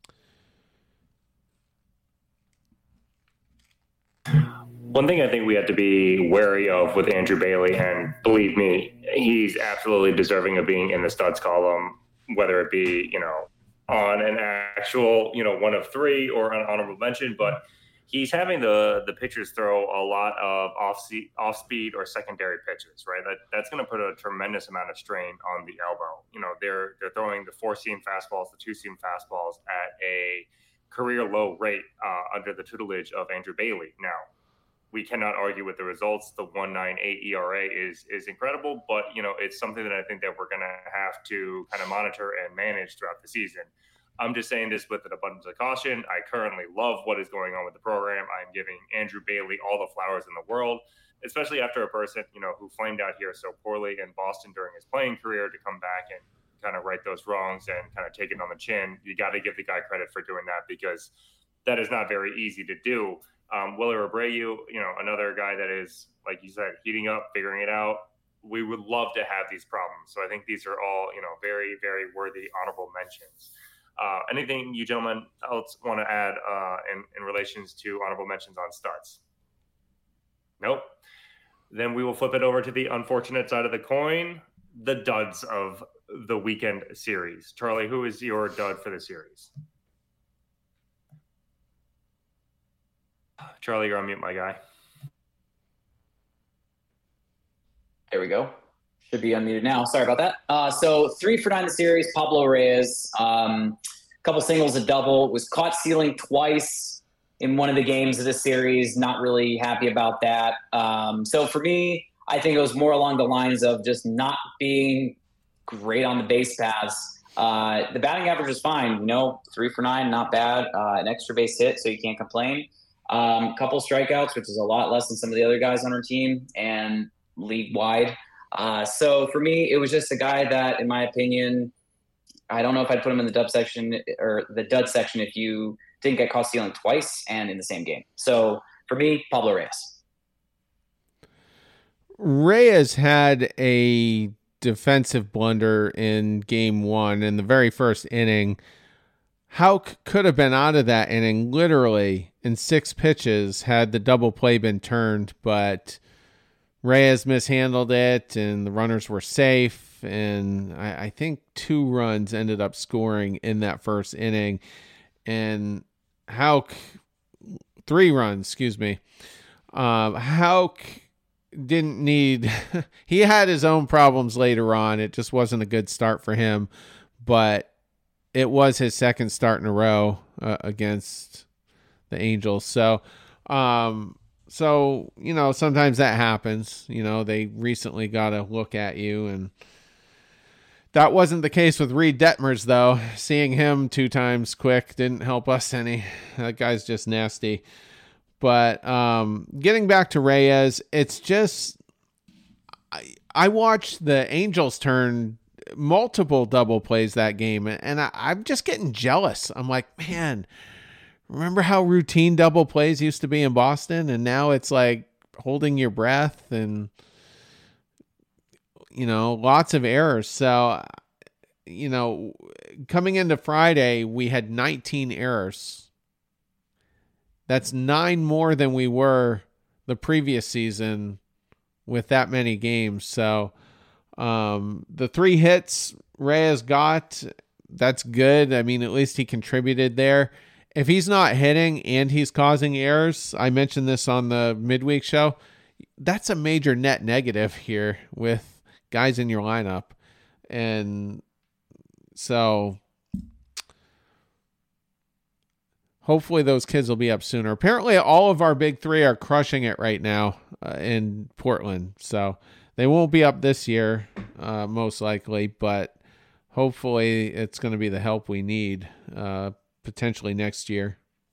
One thing I think we have to be wary of with Andrew Bailey, and believe me, he's absolutely deserving of being in the studs column, whether it be, on an actual, one of three or an honorable mention, but he's having the pitchers throw a lot of off speed or secondary pitches, right? That's going to put a tremendous amount of strain on the elbow. They're throwing the 4-seam fastballs, the 2-seam fastballs at a career low rate under the tutelage of Andrew Bailey. Now, we cannot argue with the results. The 1.98 ERA is incredible, but it's something that I think that we're going to have to kind of monitor and manage throughout the season. I'm just saying this with an abundance of caution. I currently love what is going on with the program. I'm giving Andrew Bailey all the flowers in the world, especially after a person, who flamed out here so poorly in Boston during his playing career to come back and kind of right those wrongs and kind of take it on the chin. You got to give the guy credit for doing that because that is not very easy to do. Wilyer Abreu, another guy that is, like you said, heating up, figuring it out. We would love to have these problems. So I think these are all, very, very worthy honorable mentions. Anything you gentlemen else want to add in relations to honorable mentions on starts? Nope. Then we will flip it over to the unfortunate side of the coin, the duds of the weekend series. Charlie, who is your dud for the series? Charlie, you're on mute, my guy. There we go. Should be unmuted now. Sorry about that. So 3 for 9 in the series. Pablo Reyes, couple singles, a double. Was caught stealing twice in one of the games of the series. Not really happy about that. So for me, I think it was more along the lines of just not being great on the base paths. The batting average was fine. 3 for 9, not bad. An extra base hit, so you can't complain. Couple strikeouts, which is a lot less than some of the other guys on our team and league wide. So for me, it was just a guy that, in my opinion, I don't know if I'd put him in the dud section if you didn't get caught stealing twice and in the same game. So for me, Pablo Reyes. Reyes had a defensive blunder in game 1 in the very first inning. Houck could have been out of that inning literally in 6 pitches had the double play been turned, but Reyes mishandled it and the runners were safe. And I think 2 runs ended up scoring in that first inning, and Houck 3 runs, excuse me. Houck didn't need, he had his own problems later on. It just wasn't a good start for him, but it was his second start in a row against the Angels. So So, sometimes that happens. They recently got a look at you, and that wasn't the case with Reed Detmers, though. Seeing him 2 times quick didn't help us any. That guy's just nasty. But getting back to Reyes, it's just I watched the Angels turn multiple double plays that game, and I'm just getting jealous. I'm like, man, remember how routine double plays used to be in Boston? And now it's like holding your breath and, lots of errors. So, coming into Friday, we had 19 errors. That's 9 more than we were the previous season with that many games. So, the 3 hits Reyes got, that's good. I mean, at least he contributed there. If he's not hitting and he's causing errors, I mentioned this on the midweek show, that's a major net negative here with guys in your lineup. And so hopefully those kids will be up sooner. Apparently all of our big 3 are crushing it right now in Portland. So they won't be up this year, most likely, but hopefully it's going to be the help we need potentially next year.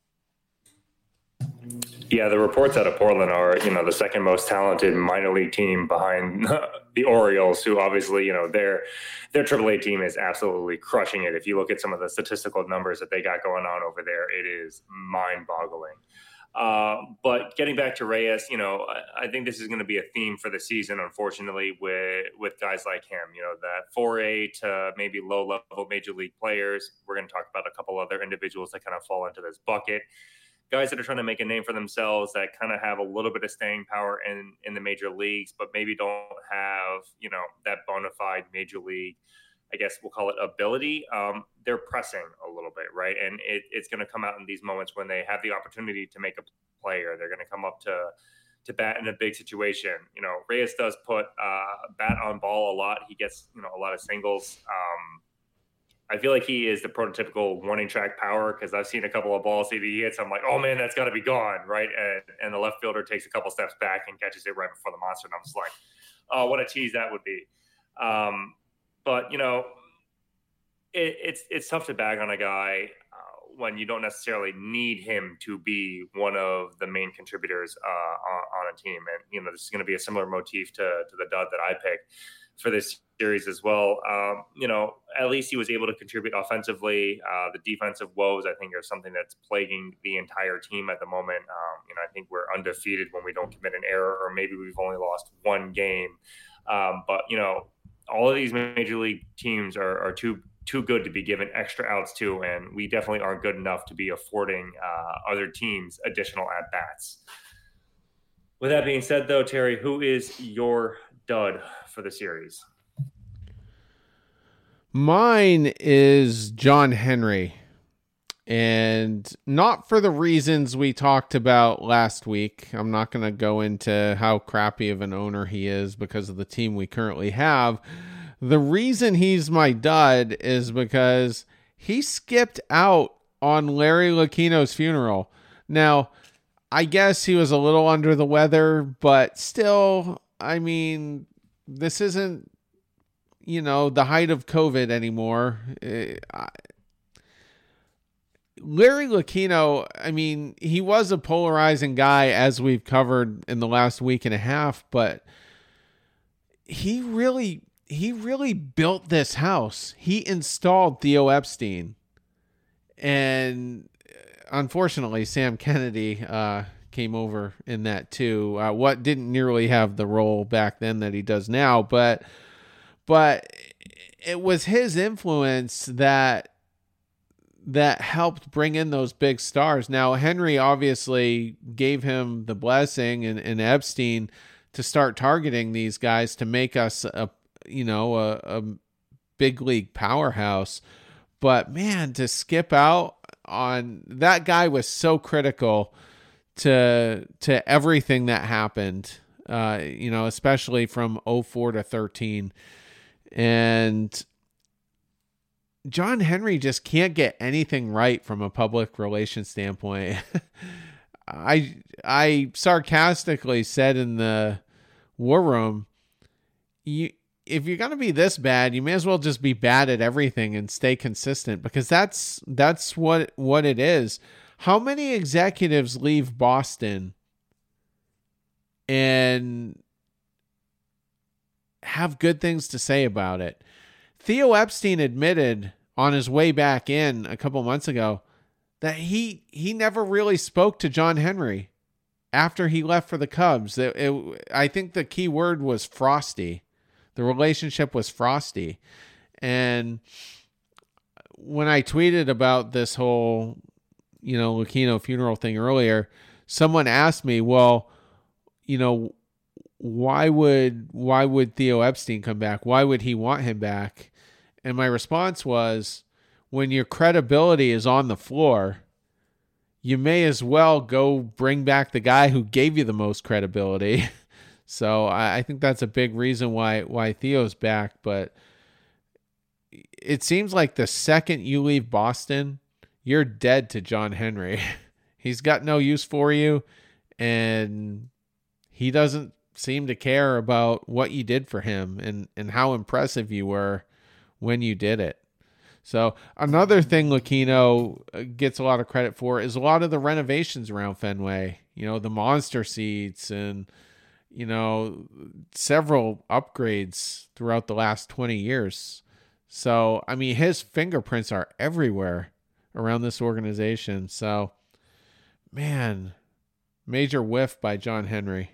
Yeah, the reports out of Portland are, the second most talented minor league team behind the Orioles, who obviously, their AAA team is absolutely crushing it. If you look at some of the statistical numbers that they got going on over there, it is mind-boggling. But getting back to Reyes, I think this is going to be a theme for the season, unfortunately, with guys like him, that foray to maybe low-level major league players. We're going to talk about a couple other individuals that kind of fall into this bucket. Guys that are trying to make a name for themselves that kind of have a little bit of staying power in the major leagues, but maybe don't have, that bona fide major league, I guess we'll call it ability. They're pressing a little bit, right? And it's going to come out in these moments when they have the opportunity to make a play, or they're going to come up to bat in a big situation. Reyes does put bat on ball a lot. He gets, a lot of singles. I feel like he is the prototypical warning track power, because I've seen a couple of balls that he hits. I'm like, oh man, that's got to be gone, right? And the left fielder takes a couple steps back and catches it right before the monster. And I'm just like, oh, what a tease that would be. But it's tough to bag on a guy when you don't necessarily need him to be one of the main contributors on a team. And this is going to be a similar motif to the dud that I picked for this series as well. At least he was able to contribute offensively. The defensive woes, I think, are something that's plaguing the entire team at the moment. I think we're undefeated when we don't commit an error, or maybe we've only lost 1 game. But all of these major league teams are too good to be given extra outs to, and we definitely aren't good enough to be affording other teams additional at-bats. With that being said, though, Terry, who is your dud for the series? Mine is John Henry, and not for the reasons we talked about last week. I'm not going to go into how crappy of an owner he is because of the team we currently have. The reason he's my dud is because he skipped out on Larry Lucchino's funeral. Now, I guess he was a little under the weather, but still, I mean, this isn't, the height of COVID anymore. Larry Lucchino, I mean, he was a polarizing guy, as we've covered in the last week and a half, but he really built this house. He installed Theo Epstein. And unfortunately, Sam Kennedy came over in that too. What didn't nearly have the role back then that he does now, but it was his influence that helped bring in those big stars. Now, Henry obviously gave him the blessing and Epstein to start targeting these guys to make us a big league powerhouse. But man, to skip out on that guy was so critical to everything that happened, especially from 04 to 13. And John Henry just can't get anything right from a public relations standpoint. I sarcastically said in the war room, if you're going to be this bad, you may as well just be bad at everything and stay consistent, because that's what it is. How many executives leave Boston and have good things to say about it? Theo Epstein admitted on his way back in a couple months ago that he never really spoke to John Henry after he left for the Cubs. I think the key word was frosty. The relationship was frosty. And when I tweeted about this whole, Lucchino funeral thing earlier, someone asked me, well, why would Theo Epstein come back? Why would he want him back? And my response was, when your credibility is on the floor, you may as well go bring back the guy who gave you the most credibility. So I think that's a big reason why Theo's back. But it seems like the second you leave Boston, you're dead to John Henry. He's got no use for you, and he doesn't seem to care about what you did for him and how impressive you were when you did it. So another thing Lucchino gets a lot of credit for is a lot of the renovations around Fenway, the monster seats and, several upgrades throughout the last 20 years. So, I mean, his fingerprints are everywhere around this organization. So, man, major whiff by John Henry.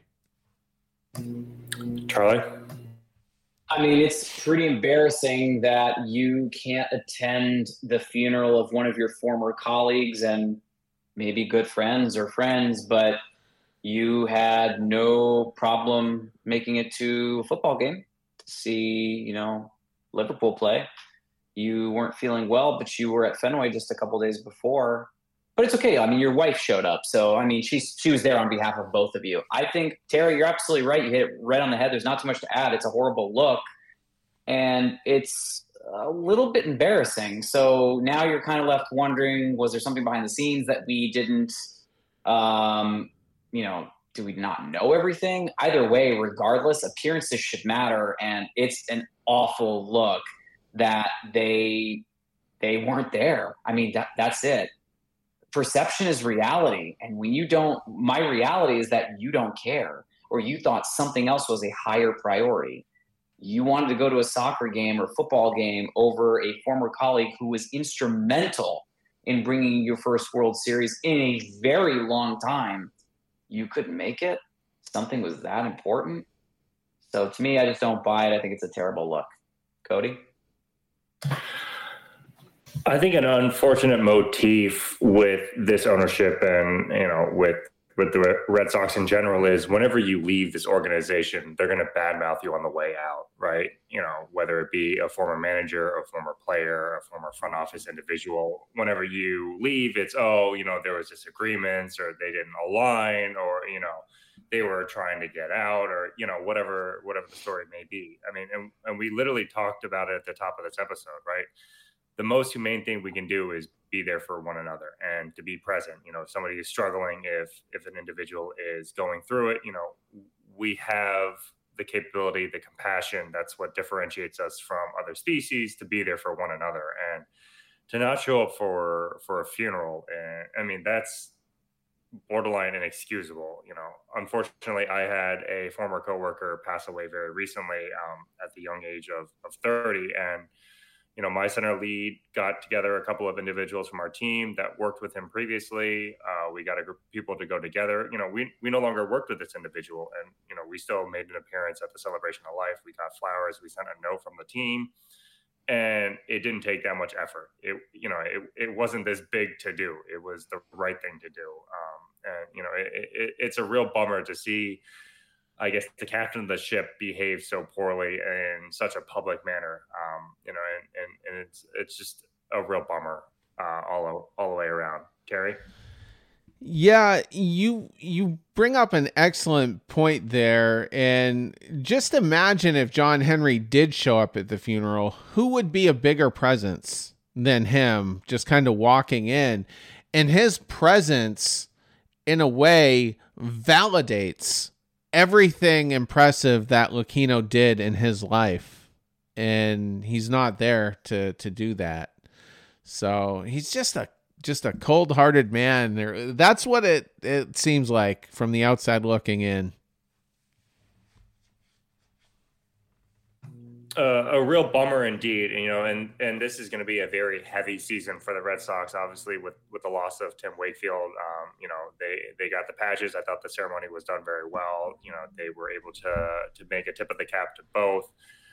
Charlie? I mean, it's pretty embarrassing that you can't attend the funeral of one of your former colleagues and maybe good friends, but you had no problem making it to a football game to see, Liverpool play. You weren't feeling well, but you were at Fenway just a couple days before. But it's okay. I mean, your wife showed up. So, I mean, she was there on behalf of both of you. I think, Terry, you're absolutely right. You hit it right on the head. There's not too much to add. It's a horrible look. And it's a little bit embarrassing. So now you're kind of left wondering, was there something behind the scenes that we didn't, do we not know everything? Either way, regardless, appearances should matter. And it's an awful look that they weren't there. I mean, that's it. Perception is reality. And when you don't, my reality is that you don't care, or you thought something else was a higher priority. You wanted to go to a soccer game or football game over a former colleague who was instrumental in bringing your first World Series in a very long time. You couldn't make it. Something was that important. So to me, I just don't buy it. I think it's a terrible look. Cody? I think an unfortunate motif with this ownership and, with the Red Sox in general is whenever you leave this organization, they're going to badmouth you on the way out, right? Whether it be a former manager, a former player, a former front office individual, whenever you leave, it's, there was disagreements, or they didn't align, or, they were trying to get out, or, whatever the story may be. I mean, and we literally talked about it at the top of this episode, right? The most humane thing we can do is be there for one another and to be present. If somebody is struggling, if an individual is going through it, we have the capability, the compassion. That's what differentiates us from other species, to be there for one another and to not show up for a funeral. And I mean, that's borderline inexcusable. Unfortunately, I had a former coworker pass away very recently at the young age of 30. And my center lead got together a couple of individuals from our team that worked with him previously. We got a group of people to go together. We no longer worked with this individual, and, we still made an appearance at the celebration of life. We got flowers. We sent a note from the team, and it didn't take that much effort. It wasn't this big to do. It was the right thing to do. It's a real bummer to see, I guess, the captain of the ship behaved so poorly in such a public manner, and it's just a real bummer all the way around. Terry? Yeah, you bring up an excellent point there, and just imagine if John Henry did show up at the funeral, who would be a bigger presence than him, just kind of walking in, and his presence in a way, validates everything impressive that Lucchino did in his life. And he's not there to do that. So he's just a cold-hearted man. That's what it seems like from the outside looking in. A real bummer indeed, and this is going to be a very heavy season for the Red Sox, obviously with the loss of Tim Wakefield. They got the patches. I thought the ceremony was done very well. They were able to make a tip of the cap to both.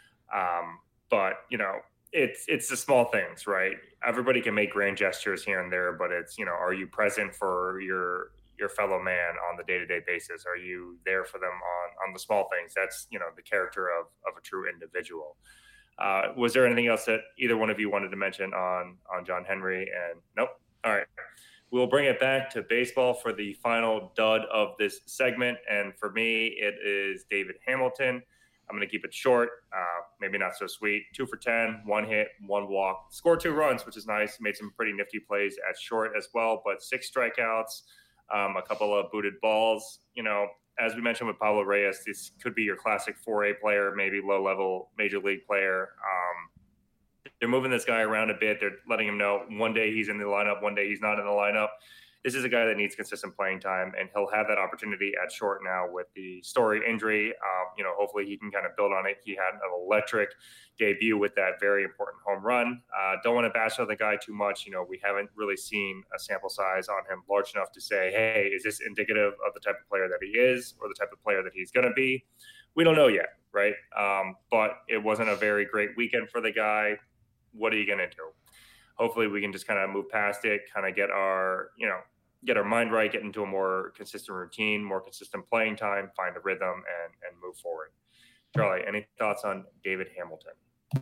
But it's the small things, right? Everybody can make grand gestures here and there, but it's, are you present for your fellow man on the day-to-day basis? Are you there for them on the small things? That's, the character of a true individual. Was there anything else that either one of you wanted to mention on John Henry? And nope. All right. We'll bring it back to baseball for the final dud of this segment. And for me, it is David Hamilton. I'm going to keep it short, maybe not so sweet. 2 for 10, 1 hit, 1 walk. Scored 2 runs, which is nice. Made some pretty nifty plays at short as well, but 6 strikeouts. A couple of booted balls. As we mentioned with Pablo Reyes, this could be your classic 4A player, maybe low-level major league player. They're moving this guy around a bit. They're letting him know one day he's in the lineup, one day he's not in the lineup. This is a guy that needs consistent playing time, and he'll have that opportunity at short now with the Story injury. Hopefully he can kind of build on it. He had an electric debut with that very important home run. Don't want to bash on the guy too much. We haven't really seen a sample size on him large enough to say, hey, is this indicative of the type of player that he is or the type of player that he's going to be? We don't know yet, right? But it wasn't a very great weekend for the guy. What are you going to do? Hopefully we can just kind of move past it, kind of get our mind right, get into a more consistent routine, more consistent playing time, find a rhythm, and move forward. Charlie, any thoughts on David Hamilton?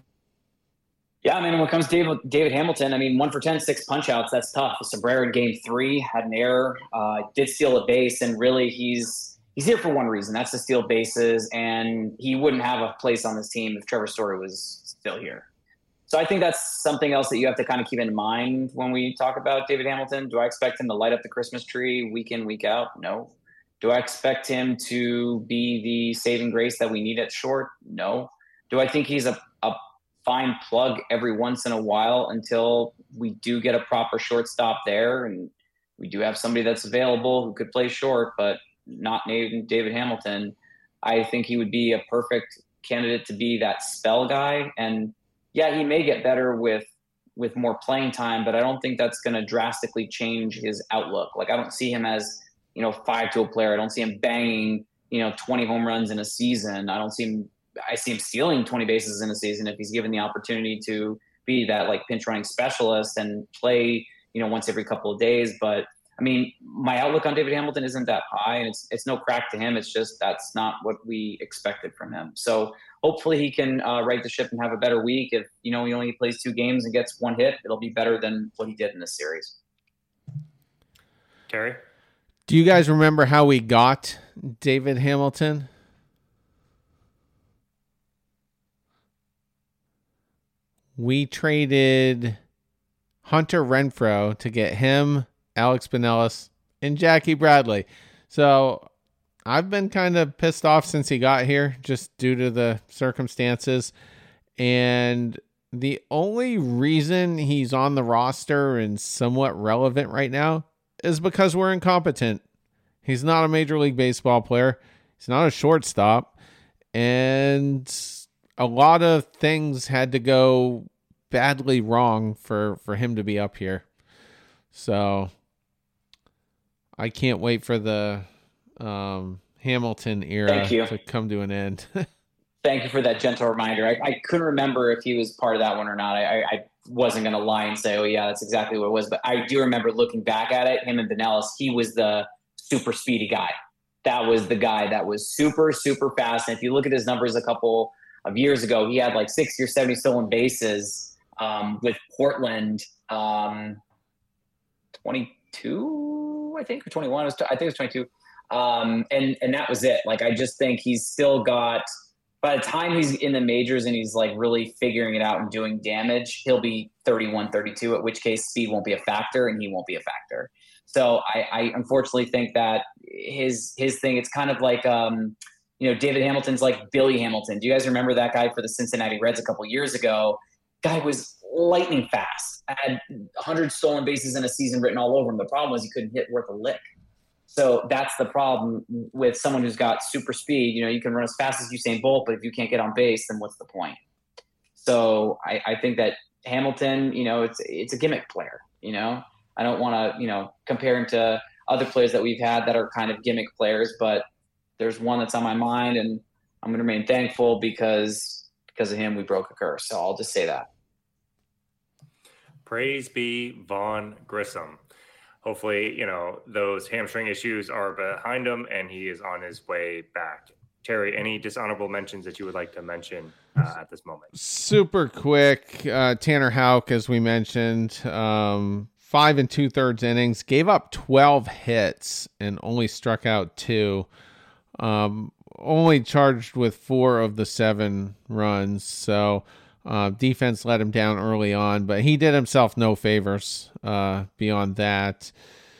Yeah, when it comes to David Hamilton, 1 for 10, 6 punch outs, that's tough. Sobrero in game 3 had an error, did steal a base, and really he's here for one reason. That's to steal bases, and he wouldn't have a place on this team if Trevor Story was still here. So I think that's something else that you have to kind of keep in mind when we talk about David Hamilton. Do I expect him to light up the Christmas tree week in, week out? No. Do I expect him to be the saving grace that we need at short? No. Do I think he's a fine plug every once in a while until we do get a proper shortstop there and we do have somebody that's available who could play short, but not named David Hamilton? I think he would be a perfect candidate to be that spell guy. And yeah, he may get better with more playing time, but I don't think that's going to drastically change his outlook. Like, I don't see him as, 5-tool player. I don't see him banging, 20 home runs in a season. I see him stealing 20 bases in a season if he's given the opportunity to be that like pinch running specialist and play, once every couple of days. But my outlook on David Hamilton isn't that high, and it's no crack to him. It's just that's not what we expected from him. So hopefully he can right the ship and have a better week. If he only plays 2 games and gets 1 hit, it'll be better than what he did in this series. Terry? Do you guys remember how we got David Hamilton? We traded Hunter Renfroe to get him, Alex Pinellas, and Jackie Bradley. So I've been kind of pissed off since he got here, just due to the circumstances. And the only reason he's on the roster and somewhat relevant right now is because we're incompetent. He's not a Major League Baseball player. He's not a shortstop. And a lot of things had to go badly wrong for him to be up here. So I can't wait for the Hamilton era to come to an end. Thank you for that gentle reminder. I couldn't remember if he was part of that one or not. I wasn't going to lie and say, oh, yeah, that's exactly what it was. But I do remember looking back at it, him and Pinellas, he was the super speedy guy. That was the guy that was super, super fast. And if you look at his numbers a couple of years ago, he had like 60 or 70 stolen bases with Portland. 22, I think, or 21. I think it was 22. And that was it. Like, I just think he's still got, by the time he's in the majors and he's like really figuring it out and doing damage, he'll be 31, 32, at which case speed won't be a factor and he won't be a factor. So I unfortunately think that his thing, it's kind of like, David Hamilton's like Billy Hamilton. Do you guys remember that guy for the Cincinnati Reds a couple years ago? Guy was lightning fast, had 100 stolen bases in a season written all over him. The problem was he couldn't hit worth a lick. So that's the problem with someone who's got super speed. You can run as fast as Usain Bolt, but if you can't get on base, then what's the point? So I think that Hamilton, it's a gimmick player. I don't want to, compare him to other players that we've had that are kind of gimmick players, but there's one that's on my mind, and I'm going to remain thankful because of him, we broke a curse. So I'll just say that. Praise be Vaughn Grissom. Hopefully, those hamstring issues are behind him and he is on his way back. Terry, any dishonorable mentions that you would like to mention at this moment? Super quick. Tanner Houck, as we mentioned, 5 2/3 innings, gave up 12 hits and only struck out 2. Only charged with 4 of the 7 runs. So defense let him down early on, but he did himself no favors beyond that.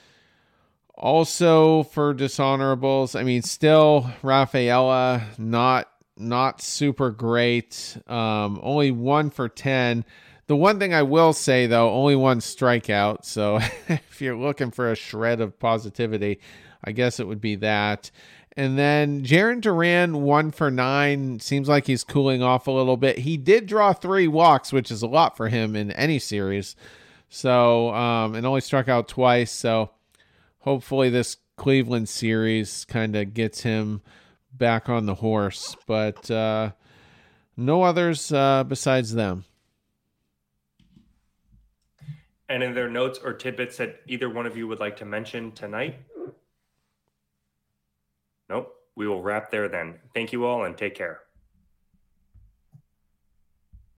Also for dishonorables, still Rafaela, not super great. Only 1 for 10. The one thing I will say, though, only 1 strikeout. So if you're looking for a shred of positivity, I guess it would be that. And then Jarren Duran, 1 for 9. Seems like he's cooling off a little bit. He did draw 3 walks, which is a lot for him in any series. So, and only struck out twice. So hopefully this Cleveland series kind of gets him back on the horse. But no others besides them. And in their notes or tidbits that either one of you would like to mention tonight? Nope. We will wrap there then. Thank you all and take care.